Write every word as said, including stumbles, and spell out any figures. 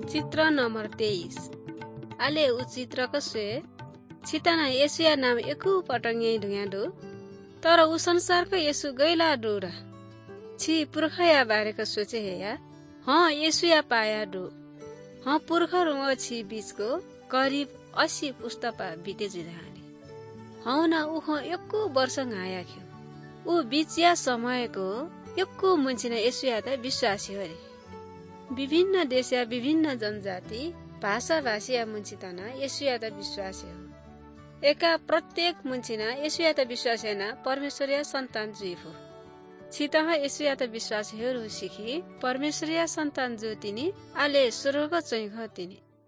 चित्र नंबर तेईस आले उ चित्र कसे छिताना येसुया नाम एकु पटंगे ढुयाडो तर उ संसारको येसु गैला डोरा छि पुर्खया बारेको सोचे हे या हाँ येसुया पाया डो हाँ पुर्खर उ छि बीचको करिब अस्सी पुस्तपा बिते जिधानी हाँ न उ हाँ एकु वर्ष आया ख्यो उ बीचिया समयको एकु मुन्छिन येसुया त विश्वासी हो रे विभिन्न देश या विभिन्न जनजाति भाषा भाषीया मुन्छितना येसुया त विश्वासी हो एका प्रत्येक मुन्छिना येसुया त विश्वासी न परमेश्वरीय सन्तान जीव हो छितह येसुया त विश्वासीहरू सिखी परमेश्वरीय सन्तान जो तिनी आले स्वर्ग चैघ तिनी